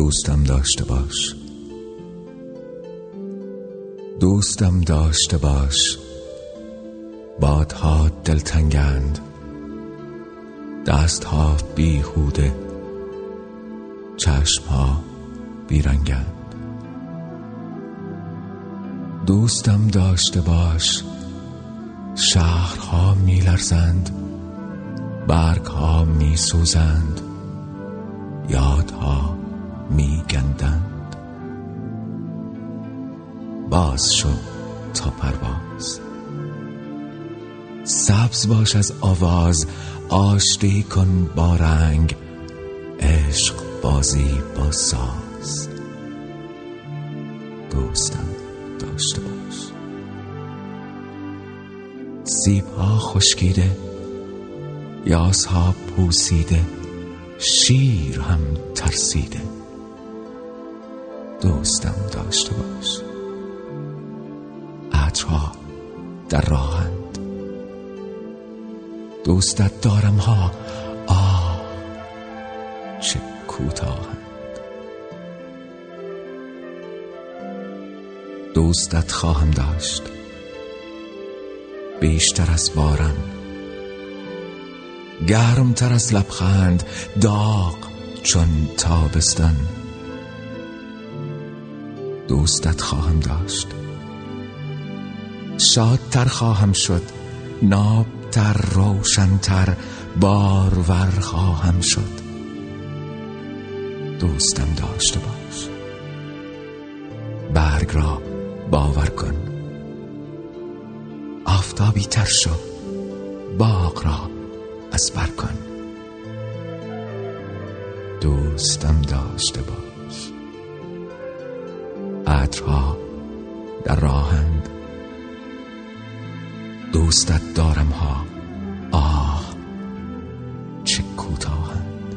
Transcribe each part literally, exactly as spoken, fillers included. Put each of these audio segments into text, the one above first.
دوستم داشته باش، دوستم داشته باش. بادها دلتنگند، دستها بیهوده، چشمها بیرنگند. دوستم داشته باش. شهرها میلرزند، برگها میسوزند، یادها میگندند. باز شو تا پرواز، سبز باش از آواز، آشتی کن با رنگ، عشق بازی با ساز. دوستم داشته باش. سیبها خشکیده، یاسها پوسیده، شیر هم ترسیده. دوستم داشته باش. عطرها در راهند، دوستت دارم ها. آه چه کوتاهند. دوستت خواهم داشت بیشتر از باران، گرمتر از لبخند، داغ چون تابستان. دوستت خواهم داشت، شادتر خواهم شد، نابتر، روشنتر، بارور خواهم شد. دوستم داشته باش. برگ را باور کن، آفتابی تر شو، باغ را از بر کن. دوستم داشته باش. عطرها در راهند، دوستت دارم ها. آه چه کوتاهند.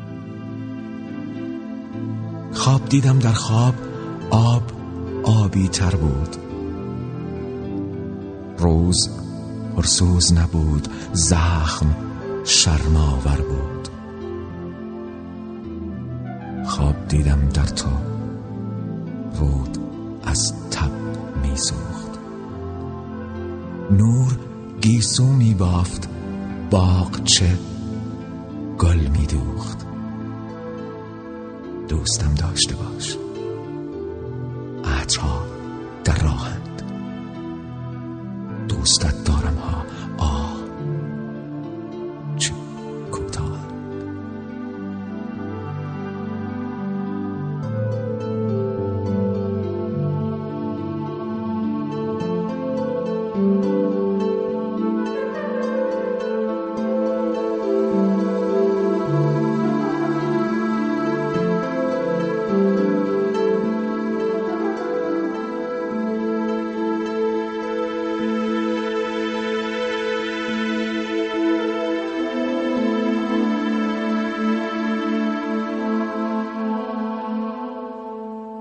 خواب دیدم، در خواب آب آبی تر بود، روز پرسوز نبود، زخم شرم‌آور بود. خواب دیدم در تو، رود از تب می سوخت، نور گیسو می بافت، باغچه گل می دوخت. دوستم داشته باش. عطرها در راهند، دوستت